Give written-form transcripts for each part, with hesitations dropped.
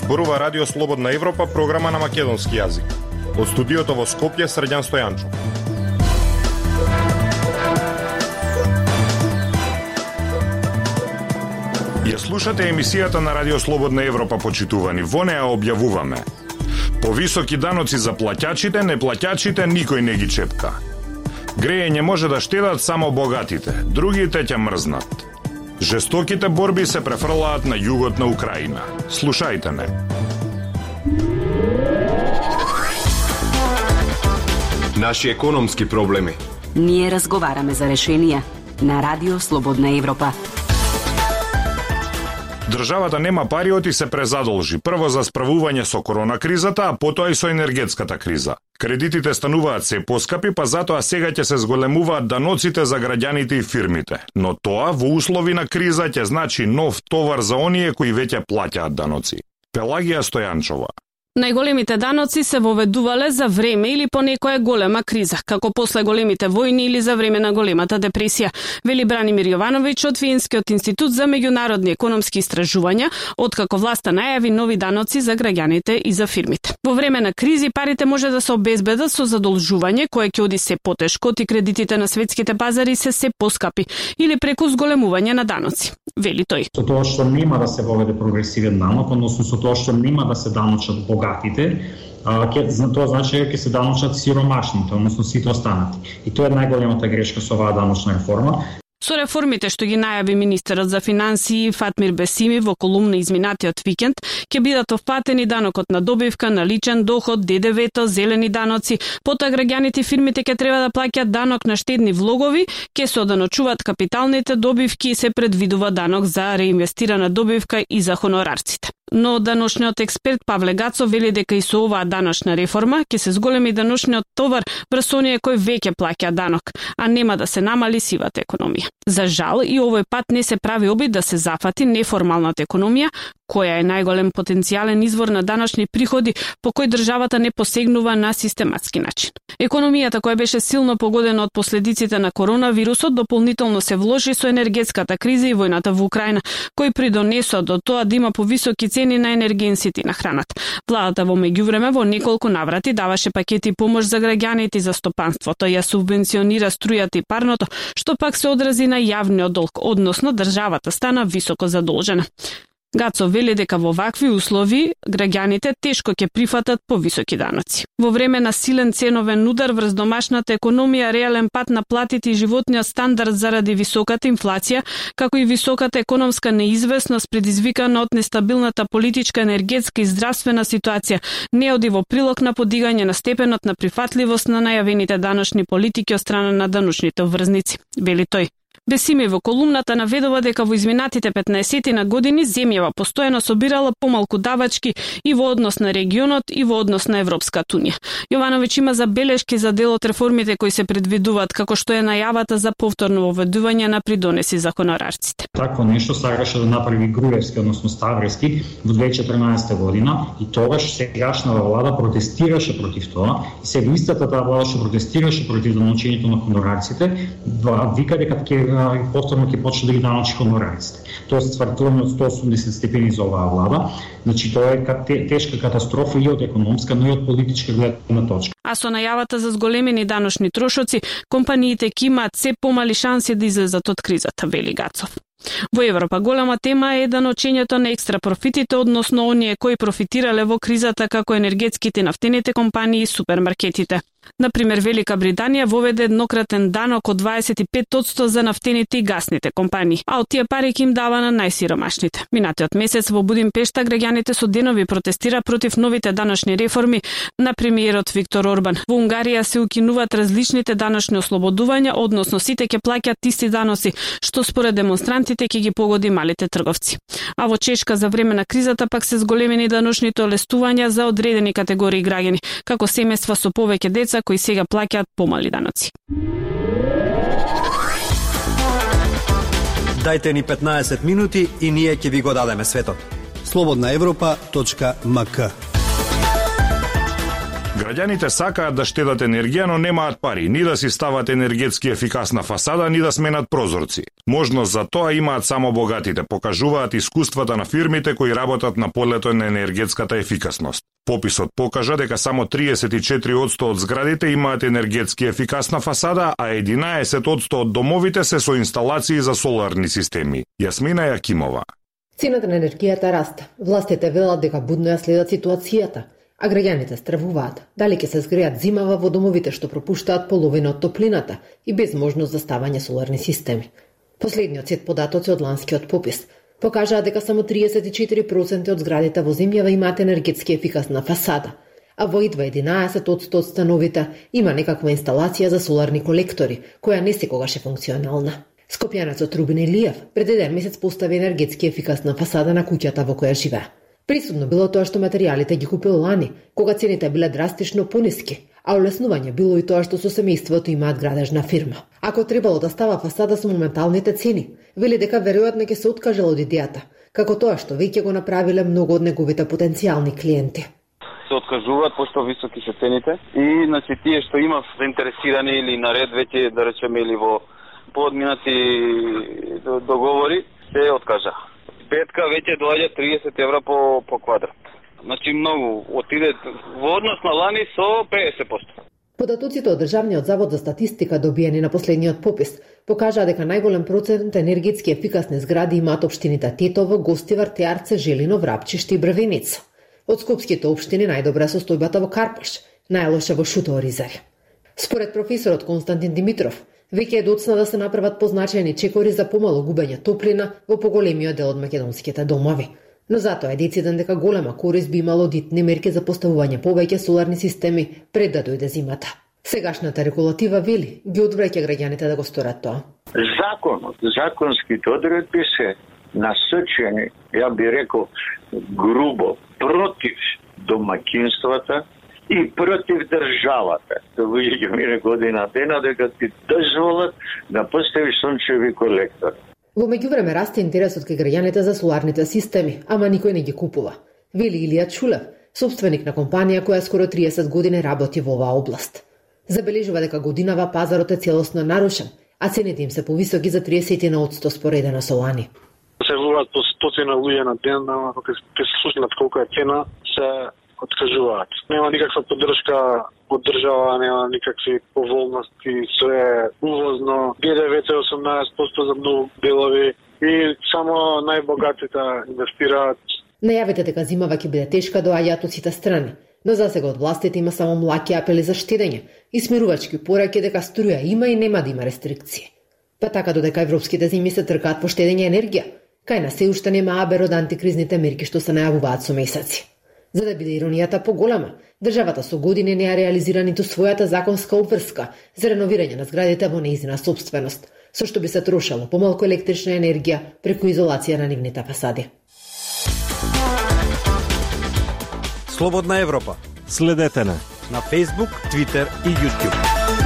зборува Радио Слободна Европа, програма на македонски јазик. Од студиото во Скопје, Срđan Стојанчов. Ја слушате емисијата на Радио Слободна Европа, почитувани. Во неа објавуваме: повисоки даноци за плаќачите, неплаќачите никој не ги чепка. Грејење може да штедат само богатите, другите ќе мрзнат. Жестоките борби се префрлаат на југот на Украина. Слушајте не. Наши економски проблеми. Ние разговараме за решенија на Радио Слободна Европа. Државата нема пари, оти се презадолжи. Прво за справување со корона кризата, а потоа и со енергетската криза. Кредитите стануваат се поскапи, па затоа сега ќе се зголемуваат даноците за граѓаните и фирмите. Но тоа во услови на криза ќе значи нов товар за оние кои веќе плаќаат даноци. Пелагија Стојанчова. Најголемите даноци се воведувале за време или по некоја голема криза, како после големите војни или за време на големата депресија, вели Бранимир Јовановиќ од Виенскиот институт за меѓународни економски истражувања, откако власта најави нови даноци за граѓаните и за фирмите. Во време на кризи парите може да се обезбедат со задолжување кое ќе оди се потешко и кредитите на светските пазари се поскапи или преку зголемување на даноци, вели тој. Со тоа што нема да се воведе прогресивен данок, односно со тоа што нема да се даночат богатите, тоа значи дека ќе се даночат сиромашните, односно сите останати. И тоа е најголемата грешка со оваа даночна реформа. Со реформите што ги најави министерот за финансии Фатмир Бесими во колумна изминатиот викенд, ќе бидат опфатени данокот на добивка, на личен доход, ДДВ-то, зелени даноци, потоа граѓаните и фирмите ќе треба да плаќаат данок на штедни влогови, ќе се оданочуваат капиталните добивки и се предвидува данок за реинвестирана добивка и за хонорарците. Но даночниот експерт Павле Гацо вели дека и со оваа даночна реформа ќе се зголеми даночниот товар врз оние кои веќе плаќаат данок, а нема да се намали сивата економија. За жал, и овој пат не се прави обид да се зафати неформалната економија, која е најголем потенцијален извор на даночни приходи по кој државата не посегнува на систематски начин. Економијата која беше силно погодена од последиците на коронавирусот дополнително се вложи со енергетската криза и војната во Украина, кои придонесоа до тоа да има повисоки цени на енергенсите и на храната. Владата во меѓувреме во неколку наврати даваше пакети помош за граѓаните и за стопанството, ја субвенционира струјата и парното, што пак се одрази на јавниот долг, односно државата стана високо задолжена. Гацо вели дека во вакви услови граѓаните тешко ќе прифатат повисоки даноци. Во време на силен ценовен удар врз домашната економија, реален пат на платите и животниот стандард заради високата инфлација, како и високата економска неизвестност предизвикана од нестабилната политичка, енергетска и здравствена ситуација, не оди во прилог на подигање на степенот на прифатливост на најавените даночни политики од страна на даночните обврзници, вели тој. Бесими во колумната наведува дека во изминатите 15 на години земјава постојано собирала помалку давачки и во однос на регионот и во однос на Европската унија. Јовановиќ има забелешки за дел од реформите кои се предвидуваат, како што е најавата за повторно воведување на придонеси за хонорарците. Такво нешто сакаше да направи Груевски, односно Ставрески, во 2014 година и тогаш сегашната влада протестираше против тоа и сега истата таа влада што протестираше против даночењето на хонорарците, вика дека повторно ќе почне да ги даночи хонорарците. Тоест свртување од 180 степени за оваа влада. Значи тоа е тешка катастрофа и од економска, но и од политичка гледна точка. А со најавата за зголемени даночни трошоци, компаниите ќе имаат се помали шанси да излезат од кризата, вели Гацов. Во Европа голема тема е даночењето на екстра профитите, односно оние кои профитирале во кризата, како енергетските и нафтените компании и супермаркетите. Например, Велика Британија воведе еднократен данок од 25% за нафтените и гасните компании, а од тие пари ќе им дава на најсиромашните. Минатиот месец во Будимпешта граѓаните со денови протестира против новите даночни реформи на премиерот Виктор Орбан. Во Унгарија се укинуваат различните даночни ослободувања, односно сите ќе плаќаат исти даноци, што според демонстрантите ќе ги погоди малите трговци. А во Чешка за време на кризата пак се зголемени даночните олестувања за одредени категории граѓани, како семејства со повеќе деца кои сега плаќаат помали даноци. Дајте ни 15 минути и ние ќе ви го дадеме светот. slobodnaevropa.mk Граѓаните сакаат да штедат енергија, но немаат пари, ни да си стават енергетски ефикасна фасада, ни да сменат прозорци. Можност за тоа имаат само богатите, покажуваат искуствата на фирмите кои работат на полето на енергетската ефикасност. Пописот покажа дека само 34% од зградите имаат енергетски ефикасна фасада, а 11% од домовите се со инсталации за соларни системи. Јасмина Јакимова. Цената на енергијата расте. Властите велат дека будно ја следат ситуацијата, а граѓаните стравуваат дали ќе се згреат зимава во домовите што пропуштаат половина од топлината и без можност за ставање соларни системи. Последниот сет податоци од ланскиот попис покажаат дека само 34% од зградите во земјава имаат енергетски ефикасна фасада, а во едва 11% од становите има некаква инсталација за соларни колектори, која не секогаш е функционална. Скопјанецот Рубин Илиев пред еден месец постави енергетски ефикасна фасада на куќата во која живее. Присутно било тоа што материјалите ги купил лани, кога цените биле драстично пониски, а улеснување било и тоа што со семејството имаат градежна фирма. Ако требало да става фасада со моменталните цени, вели дека веројатно ќе се откажал од идејата, како тоа што веќе го направиле многу од неговите потенцијални клиенти. Се откажуваат пошто високи се цените и значи тие што има заинтересирани или наред веќе да речеме или во поодминати договори се откажа. Петка веќе доаѓа 30 евра по квадрат. Значи многу отиде во однос на лани со 50%. Податоците од Државниот завод за статистика добиени на последниот попис покажаа дека најголем процент енергетски ефикасни згради имаат општините Тетово, Гостивар, Теарце, Желино, Врапчиште и Брвеница. Од скопските општини најдобра е состојбата во Карпаш, најлоша во Шутооризари. Според професорот Константин Димитров, веќе е доцна да се направат позначајни чекори за помало губење топлина во поголемиот дел од македонските домови. Но затоа е дециден дека голема корист би имало дитни мерки за поставување повеќе соларни системи пред да дојде зимата. Сегашната регулатива вели ги одвраќа граѓаните да го сторат тоа. Законските одредби се насочени, ја би рекол, грубо против домакинствата и против државата. Тоа мине година дена дека ти дозволат да поставиш сончеви колектори. Во меѓувреме расте интересот кај граѓаните за соларните системи, ама никој не ги купува. Вели Илија Чулев, собственик на компанија која скоро 30 години работи во оваа област. Забележува дека годинава пазарот е целосно нарушен, а цените им се повисоки за 30% споредено со лани. Се говорат по 100 луѓе на ден, ама кога се слушнат колку е цена, се откажуваат. Нема никаква поддршка од држава, нема никакви поволности, се увозно, ГДВ-то 18% за многу делови и само најбогатите инвестираат. Најавите дека зимава ќе биде тешка доаѓаат од сите страни, но засега од властите има само млаки апели за штедење и смирувачки пораки дека струја има и нема да има рестрикции. Па така додека европските земји се тркаат по штедење енергија, кај нас се уште нема абер од антикризните мерки што се најавуваат со месеци. За да биде иронијата поголема, државата со години не ја реализира ниту својата законска обврска за реновирање на зградите во нејзина собственост, со што би се трошало помалку електрична енергија преку изолација на нивните фасади. Слободна Европа. Следете на Facebook, Twitter и YouTube.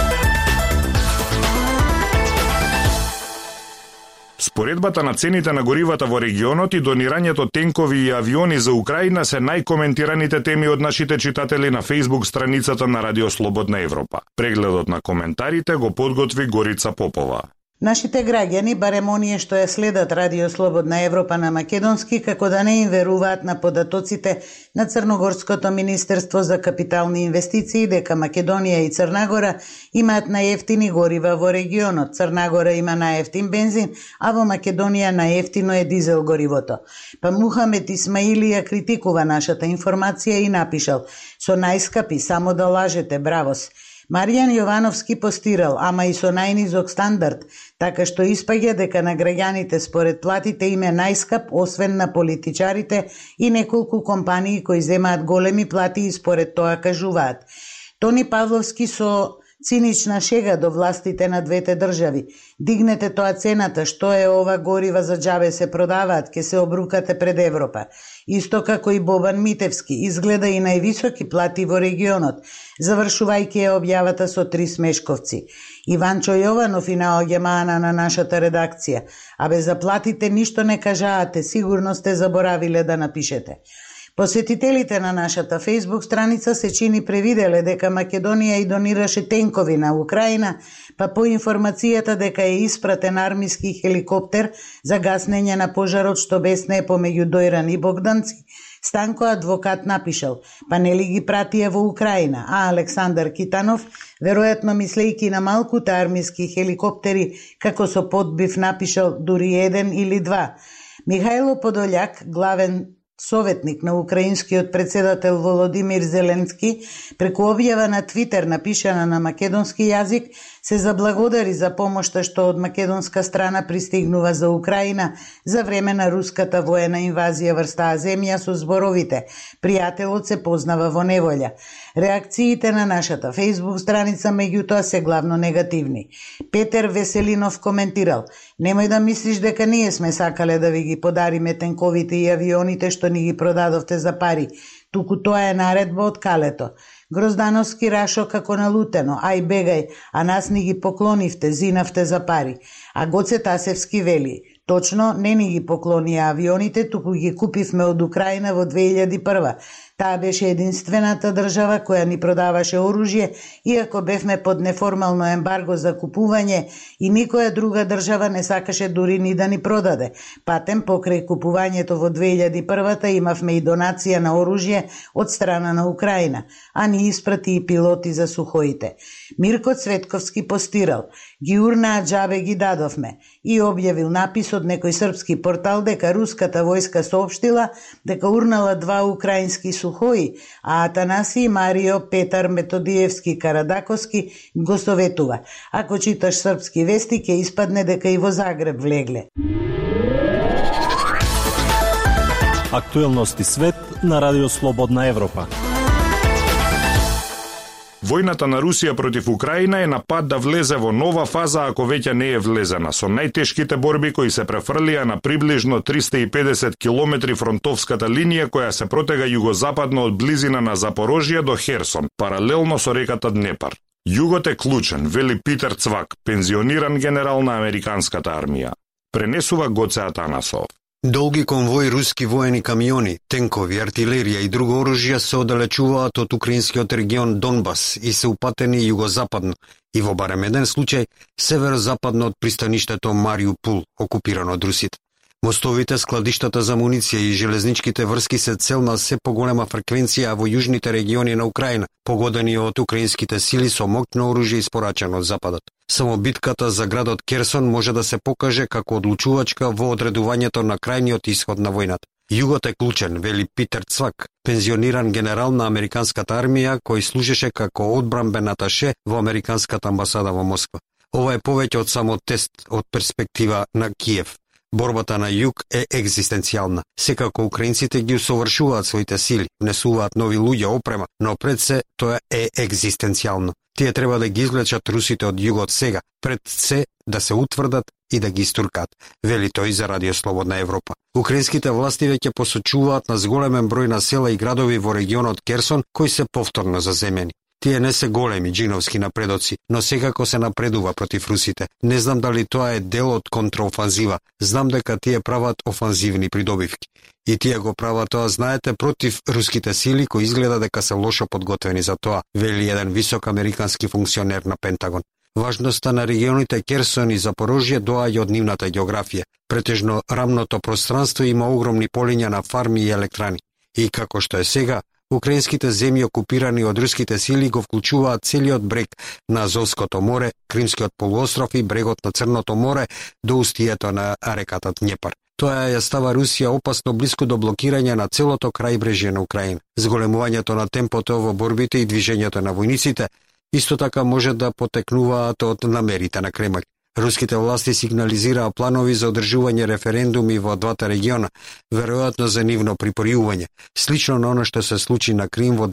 Споредбата на цените на горивата во регионот и донирањето тенкови и авиони за Украина се најкоментираните теми од нашите читатели на Facebook страницата на Радио Слободна Европа. Прегледот на коментарите го подготви Горица Попова. Нашите граѓани, барем оние што ја следат Радио Слободна Европа на македонски, како да не им веруваат на податоците на Црногорското Министерство за капитални инвестиции, дека Македонија и Црнагора имаат најефтини горива во регионот. Црнагора има најефтин бензин, а во Македонија најефтино е дизел горивото. Па Мухамед Исмаили ја критикува нашата информација и напишал: "Со најскапи само да лажете, бравос." Маријан Јовановски постирал, ама и со најнизок стандард, така што испаѓа дека на граѓаните според платите им е најскап, освен на политичарите и неколку компании кои земаат големи плати и според тоа кажуваат. Тони Павловски со цинична шега до властите на двете држави: "Дигнете тоа цената, што е ова горива за џабе се продаваат, ке се обрукате пред Европа." Исто како и Бобан Митевски, изгледа и највисоки плати во регионот, завршувајќи ја објавата со 3 смешковци. Иванчо Јованов и наоѓа мана на нашата редакција: "Абе за платите ништо не кажаате, сигурно сте заборавиле да напишете." Посетителите на нашата Facebook страница се чини превиделе дека Македонија и донираше тенкови на Украина, па по информацијата дека е испратен армиски хеликоптер за гаснење на пожарот што бесне помеѓу Дојран и Богданци, Станко адвокат напишал, па нели ги пратија во Украина, а Александар Китанов, веројатно мислејки на малкуте армиски хеликоптери, како со подбив напишал дури 1 или 2. Михајло Подољак, главен советник на украинскиот председател Володимир Зеленски, преку објава на Твитер напишана на македонски јазик, се заблагодари за помошта што од македонска страна пристигнува за Украина за време на руската воена инвазија врз таа земја со зборовите «Пријателот се познава во неволја». Реакциите на нашата Facebook страница меѓутоа се главно негативни. Петер Веселинов коментирал: «Немој да мислиш дека ние сме сакале да ви ги подариме тенковите и авионите што ни ги продадовте за пари, туку тоа е наредба од Калето. Гроздановски рашо како налутено, ај бегај, а нас ни ги поклонивте, зинавте за пари». А Гоце Тасевски вели: «Точно, не ни ги поклонија авионите, туку ги купивме од Украина во 2001. Таа беше единствената држава која ни продаваше оружје, иако бевме под неформално ембарго за купување и никоја друга држава не сакаше дури ни да ни продаде. Патем покрај купувањето во 2001 имавме и донација на оружје од страна на Украина, а ни испрати и пилоти за Сухоите». Мирко Цветковски постирал: «Ги урнаа џабе ги дадовме», и објавил напис од некој српски портал дека руската војска соопштила дека урнала 2 украински Сухои, а Атанаси Марио Петар Методиевски Карадаковски го советува. Ако читаш српски вести, ќе испадне дека и во Загреб влегле. Актуелности свет на Радио Слободна Европа. Војната на Русија против Украина е на пат да влезе во нова фаза, ако веќе не е влезена, со најтешките борби кои се префрлија на приближно 350 километри фронтовската линија која се протега југозападно од близина на Запорожје до Херсон, паралелно со реката Днепар. Југот е клучен, вели Питер Цвак, пензиониран генерал на американската армија. Пренесува Гоце Атанасов. Долги конвои руски воени камиони, тенкови, артилерија и друго оружје се оддалечуваат од украинскиот регион Донбас и се упатени југозападно и во барем еден случај северозападно од пристаништето Мариупол, окупирано од русите. Мостовите, складиштата за муниција и железничките врски се цел на се поголема фреквенција во јужните региони на Украина, погодени од украинските сили со моќно оружје испорачано од западот. Само битката за градот Керсон може да се покаже како одлучувачка во одредувањето на крајниот исход на војната. Југот е клучен, вели Питер Цвак, пензиониран генерал на американската армија кој служеше како одбранбен аташе во американската амбасада во Москва. Ова е повеќе од само тест од перспектива на Киев. Борбата на југ е екзистенцијална. Секако украинците ги усовршуваат своите сили, внесуваат нови луѓе, опрема, но пред се тоа е екзистенцијално. Тие треба да ги извлечат русите од југот сега, пред се да се утврдат и да ги истуркат, вели тој за Радио Слободна Европа. Украинските власти веќе посочуваат на зголемен број на села и градови во регионот Керсон кои се повторно заземени. Тие не се големи джиновски напредоци, но секако се напредува против русите. Не знам дали тоа е дел од контраофанзива. Знам дека тие прават офанзивни придобивки. И тие го прават тоа, знаете, против руските сили кои изгледа дека се лошо подготвени за тоа, вели еден висок американски функционер на Пентагон. Важноста на регионите Керсон и Запорожје доаѓа од нивната географија. Претежно рамното пространство има огромни полиња на фарми и електрани. И како што е сега, украинските земји окупирани од руските сили го вклучуваат целиот брег на Азовското море, Кримскиот полуостров и брегот на Црното море до устието на реката Днепар. Тоа ја става Русија опасно близко до блокирање на целото крајбрежје на Украина. Зголемувањето на темпото во борбите и движењето на војниците исто така може да потекнуваат од намерите на Кремљ. Руските власти сигнализираа планови за одржување референдуми во двата региона, веројатно за нивно припојување, слично на оно што се случи на Крим во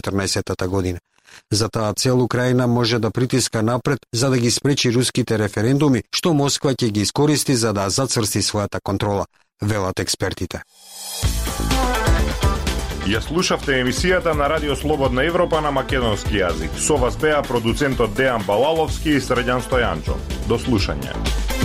2014 година. За таа цел Украина може да притиска напред за да ги спречи руските референдуми, што Москва ќе ги искористи за да зацврсти својата контрола, велат експертите. Ја слушавте емисијата на Радио Слободна Европа на македонски јазик. Со вас беа продуцентот Дејан Балаловски и Средјан Стојанчо. До слушање.